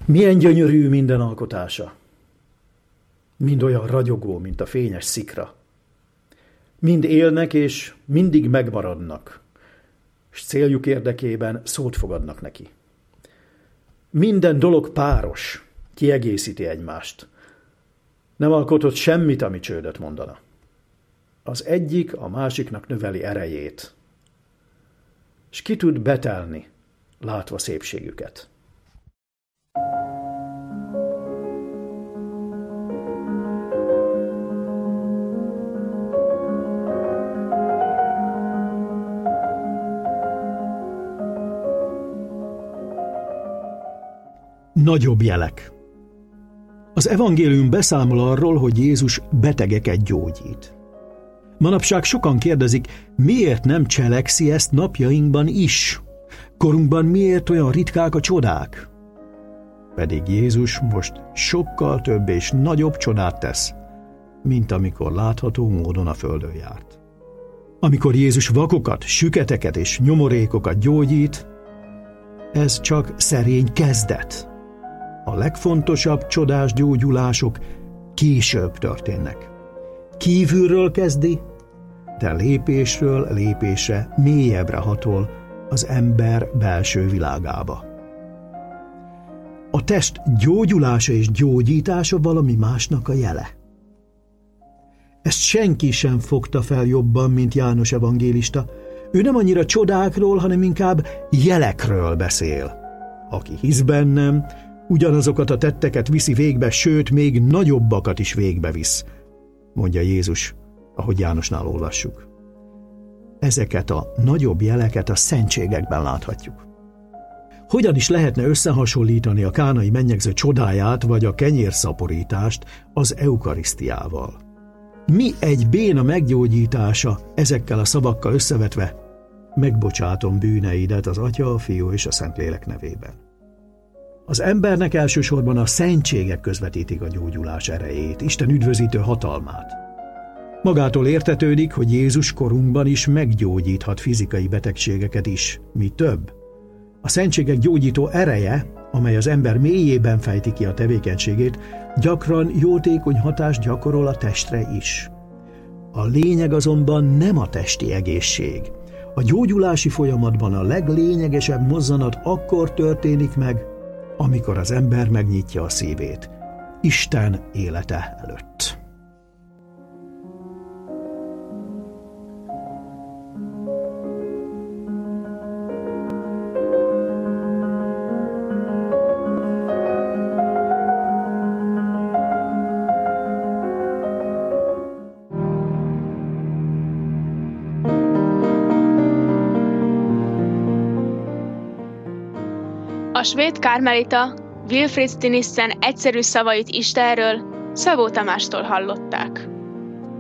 Milyen gyönyörű minden alkotása. Mind olyan ragyogó, mint a fényes szikra. Mind élnek és mindig megmaradnak, s céljuk érdekében szót fogadnak neki. Minden dolog páros, kiegészíti egymást. Nem alkotott semmit, ami csődöt mondana. Az egyik a másiknak növeli erejét, s ki tud betelni, látva szépségüket. Nagyobb jelek. Az evangélium beszámol arról, hogy Jézus betegeket gyógyít. Manapság sokan kérdezik, miért nem cselekszi ezt napjainkban is? Korunkban miért olyan ritkák a csodák? Pedig Jézus most sokkal több és nagyobb csodát tesz, mint amikor látható módon a földön járt. Amikor Jézus vakokat, süketeket és nyomorékokat gyógyít, ez csak szerény kezdet. A legfontosabb csodás gyógyulások később történnek. Kívülről kezdi, de lépésről lépésre mélyebbre hatol az ember belső világába. A test gyógyulása és gyógyítása valami másnak a jele. Ezt senki sem fogta fel jobban, mint János evangélista. Ő nem annyira csodákról, hanem inkább jelekről beszél. Aki hisz bennem, ugyanazokat a tetteket viszi végbe, sőt, még nagyobbakat is végbe visz, mondja Jézus, ahogy Jánosnál olvassuk. Ezeket a nagyobb jeleket a szentségekben láthatjuk. Hogyan is lehetne összehasonlítani a kánai mennyegző csodáját vagy a kenyérszaporítást az eukarisztiával? Mi egy béna meggyógyítása ezekkel a szavakkal összevetve? Megbocsátom bűneidet az Atya, a Fiú és a Szentlélek nevében. Az embernek elsősorban a szentségek közvetítik a gyógyulás erejét, Isten üdvözítő hatalmát. Magától értetődik, hogy Jézus korunkban is meggyógyíthat fizikai betegségeket is, mi több. A szentségek gyógyító ereje, amely az ember mélyében fejti ki a tevékenységét, gyakran jótékony hatást gyakorol a testre is. A lényeg azonban nem a testi egészség. A gyógyulási folyamatban a leglényegesebb mozzanat akkor történik meg, amikor az ember megnyitja a szívét Isten élete előtt. A svéd kármelita Wilfrid Stinissen egyszerű szavait Istenről Szabó Tamástól hallották.